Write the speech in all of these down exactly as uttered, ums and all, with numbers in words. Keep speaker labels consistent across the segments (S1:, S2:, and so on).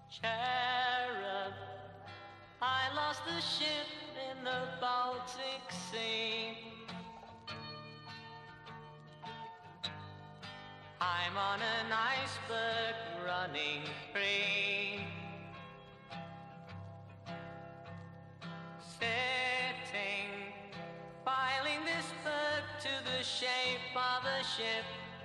S1: Cherub, I lost the ship in the Baltic Sea. I'm on an iceberg running free. Sitting, filing this book to the shape of a ship.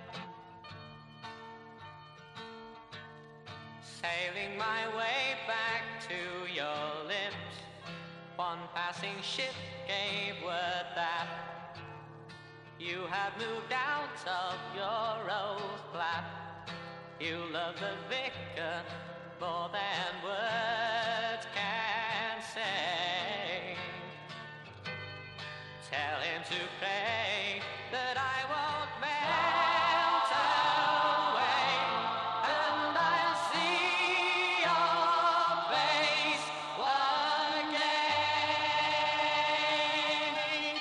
S1: Sailing my way back to your lips. One passing ship gave word that you had moved out of your old flat. You love the vicar more than words can say. Tell him to pray that I won't melt away, and I'll see your face again.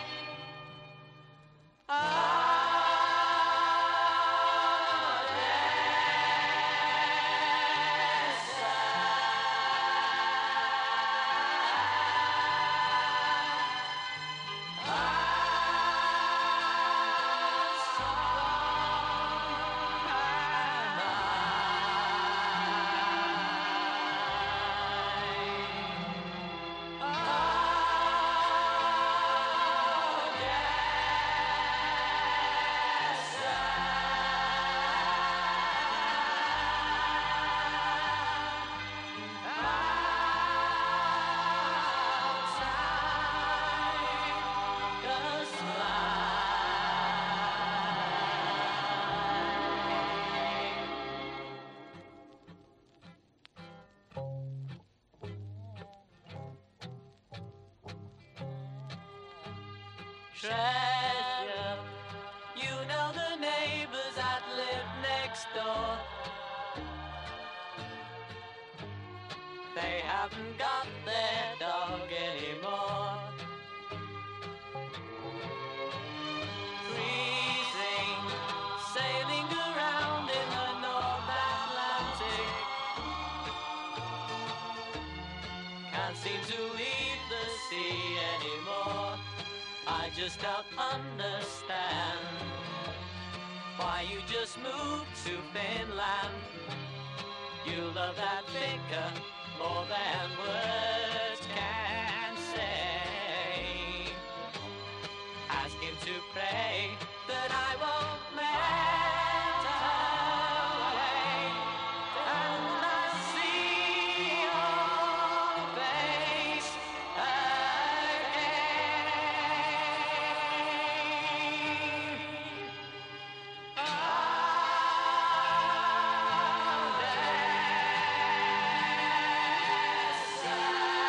S1: Oh, treasure, you know the neighbors that live next door. They haven't got their dog anymore. Freezing, sailing around in the North Atlantic. Can't seem to leave the sea anymore. I just don't understand why you just moved to Finland. You love that vicar more than words can say. Ask him to pray that I won't melt away, and I see your face again. Oh,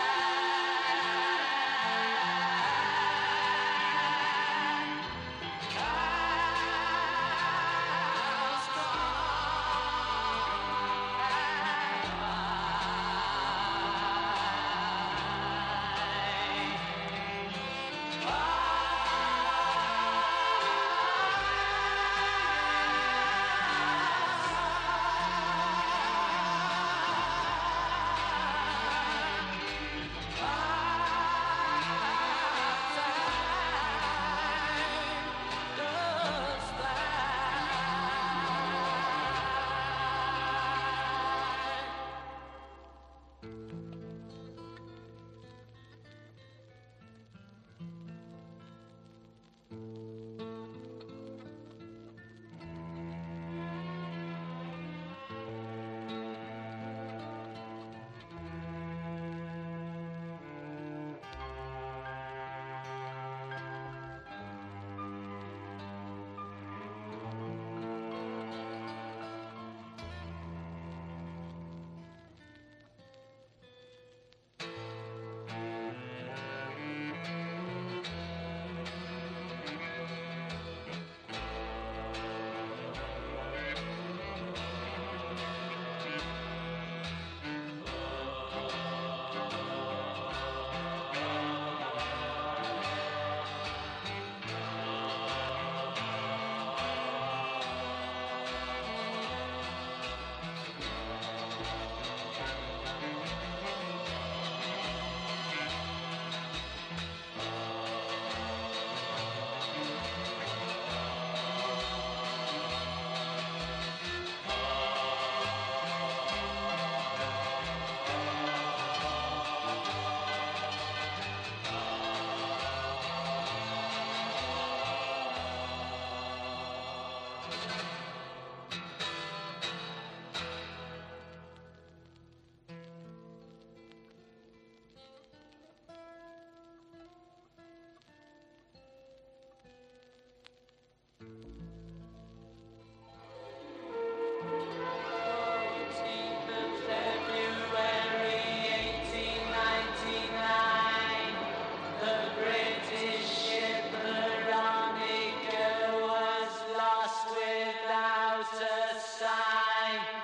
S1: side.